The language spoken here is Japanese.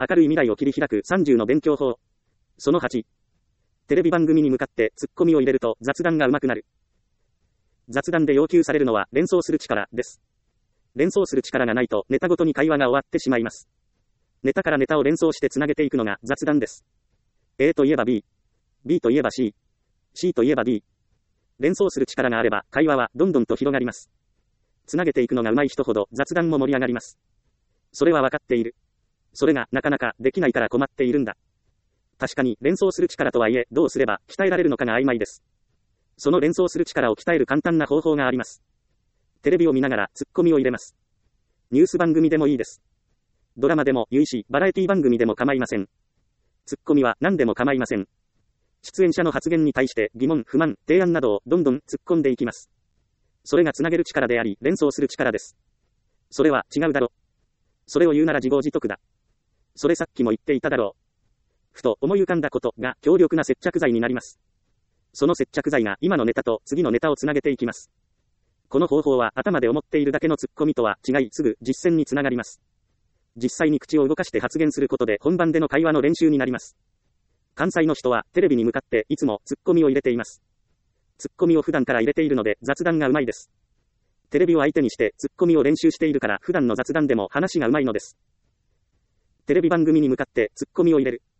明るい未来を切り開く30の勉強法。その8。テレビ番組に向かってツッコミを入れると雑談が上手くなる。雑談で要求されるのは連想する力です。連想する力がないとネタごとに会話が終わってしまいます。ネタからネタを連想してつなげていくのが雑談です。A といえば B、B といえば C、C といえば D。連想する力があれば会話はどんどんと広がります。つなげていくのが上手い人ほど雑談も盛り上がります。それは分かっている。それがなかなかできないから困っているんだ。確かに連想する力とはいえどうすれば鍛えられるのかが曖昧です。その連想する力を鍛える簡単な方法があります。テレビを見ながらツッコミを入れます。ニュース番組でもいいです。ドラマでもいいし、バラエティ番組でも構いません。ツッコミは何でも構いません。出演者の発言に対して疑問、不満、提案などをどんどん突っ込んでいきます。それがつなげる力であり、連想する力です。それは違うだろ。それを言うなら自業自得だ。それさっきも言っていただろう。ふと思い浮かんだことが強力な接着剤になります。その接着剤が今のネタと次のネタをつなげていきます。この方法は頭で思っているだけのツッコミとは違い、すぐ実践につながります。実際に口を動かして発言することで本番での会話の練習になります。関西の人はテレビに向かっていつもツッコミを入れています。ツッコミを普段から入れているので雑談がうまいです。テレビを相手にしてツッコミを練習しているから普段の雑談でも話がうまいのです。テレビ番組に向かってツッコミを入れる。